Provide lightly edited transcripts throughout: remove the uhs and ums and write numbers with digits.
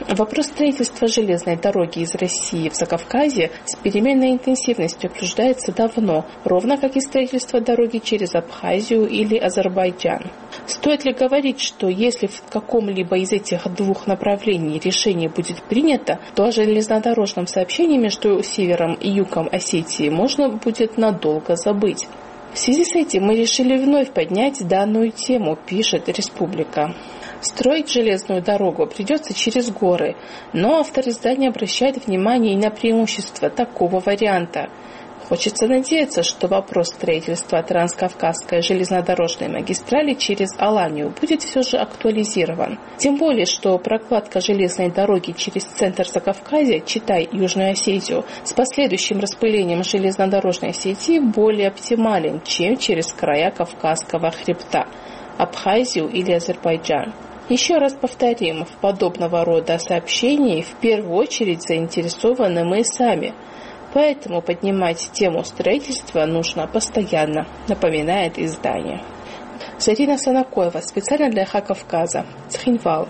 Вопрос строительства железной дороги из России в Закавказье с переменной интенсивностью обсуждается давно, ровно как и строительство дороги через Абхазию или Азербайджан. Стоит ли говорить, что если в каком-либо из этих двух направлений решение будет принято, то о железнодорожном сообщении между севером и югом Осетии можно будет надолго забыть? В связи с этим мы решили вновь поднять данную тему, пишет «Республика». Строить железную дорогу придется через горы, но автор издания обращает внимание и на преимущества такого варианта. Хочется надеяться, что вопрос строительства транскавказской железнодорожной магистрали через Аланию будет все же актуализирован. Тем более, что прокладка железной дороги через центр Закавказья, читай Южную Осетию, с последующим распылением железнодорожной сети более оптимален, чем через края Кавказского хребта, Абхазию или Азербайджан. Еще раз повторим, в подобного рода сообщении в первую очередь заинтересованы мы сами. Поэтому поднимать тему строительства нужно постоянно, напоминает издание. Зарина Санакоева, специально для Эхо Кавказа, Цхинвал.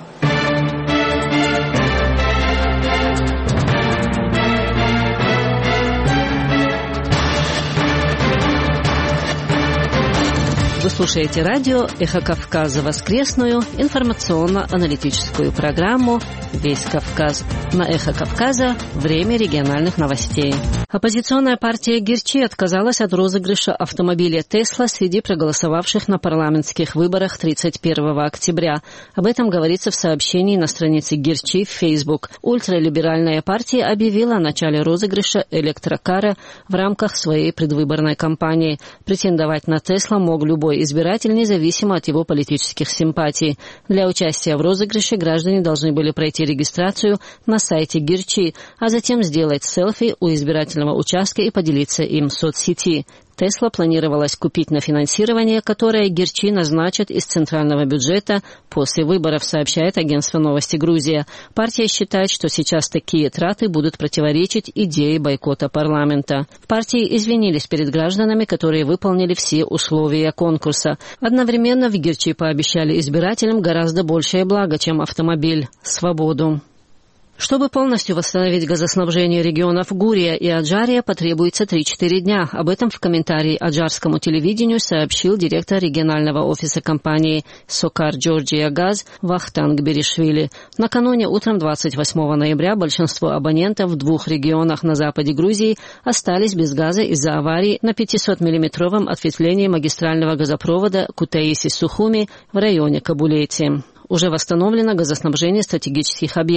Вы слушаете радио «Эхо Кавказа», воскресную информационно-аналитическую программу «Весь Кавказ». На «Эхо Кавказа» время региональных новостей. Оппозиционная партия Гирчи отказалась от розыгрыша автомобиля «Тесла» среди проголосовавших на парламентских выборах 31 октября. Об этом говорится в сообщении на странице Гирчи в Facebook. Ультралиберальная партия объявила о начале розыгрыша электрокара в рамках своей предвыборной кампании. Претендовать на «Тесла» мог любой избиратель, независимо от его политических симпатий. Для участия в розыгрыше граждане должны были пройти регистрацию на сайте Гирчи, а затем сделать селфи у избирательного участка и поделиться им в соцсети. Тесла планировалось купить на финансирование, которое Гирчи назначит из центрального бюджета после выборов, сообщает агентство «Новости Грузия». Партия считает, что сейчас такие траты будут противоречить идее бойкота парламента. В партии извинились перед гражданами, которые выполнили все условия конкурса. Одновременно в Гирчи пообещали избирателям гораздо большее благо, чем автомобиль – свободу. Чтобы полностью восстановить газоснабжение регионов Гурия и Аджария, потребуется 3-4 дня. Об этом в комментарии аджарскому телевидению сообщил директор регионального офиса компании «Сокар Джорджия Газ» Вахтанг Беришвили. Накануне утром 28 ноября большинство абонентов в 2 регионах на западе Грузии остались без газа из-за аварии на 500-миллиметровом ответвлении магистрального газопровода Кутаиси-Сухуми в районе Кабулети. Уже восстановлено газоснабжение стратегических объектов.